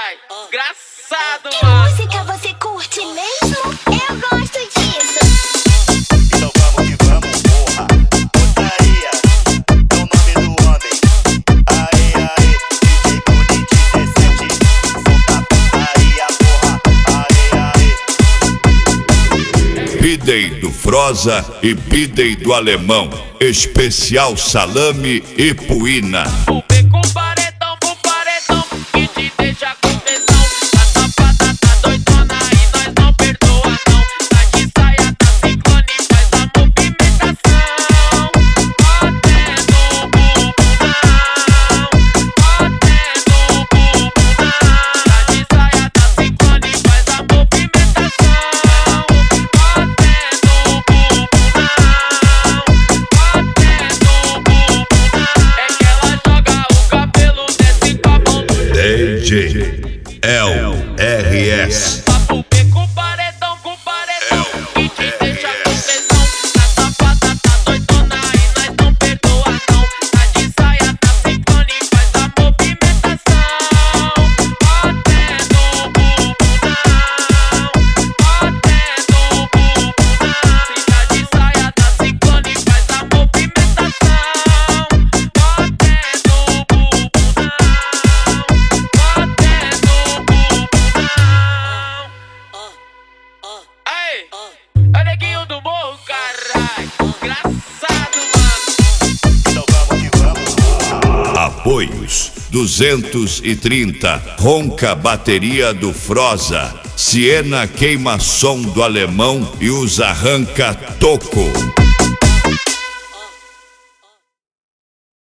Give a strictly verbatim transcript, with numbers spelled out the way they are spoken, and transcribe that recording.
Engraçado, que mano. música você curte mesmo? Eu gosto disso. Então vamos que vamos, porra. Putaria é o nome do homem. Aê, aê, D J Bonnie dezessete. Solta a putaria, porra. Aê, aê. Bidei do Froza e Bidei do Alemão. Especial salame e puína. Vou ver com paredão, com paredão, que te deixa com tesão. A safada tá doidona e nós não perdoa não. Tá de saia, tá ciclone, faz a movimentação. Batendo o bumbuzão, batendo o bumbuzão. Tá de saia, tá ciclone, faz a movimentação. Batendo o bumbuzão, batendo o bumbuzão. É que ela joga o cabelo, desce com a mão. D J L R S. Papo B com paredão, com paredão, que te deixa com tesão. A safada tá doidona e nós não perdoa não. Tá de saia, tá ciclone, faz a movimentação. Batendo o bumbuzão, batendo o bumbuzão. Se tá de saia, tá ciclone, faz a movimentação. Batendo o bumbuzão, batendo o bumbuzão. Ei, é neguinho do morro, caralho. Engraçado, mano. Então vamos que vamos, porra. Apoios duzentos e trinta. Ronca bateria do Froza. Siena queima som do Alemão e os arranca toco.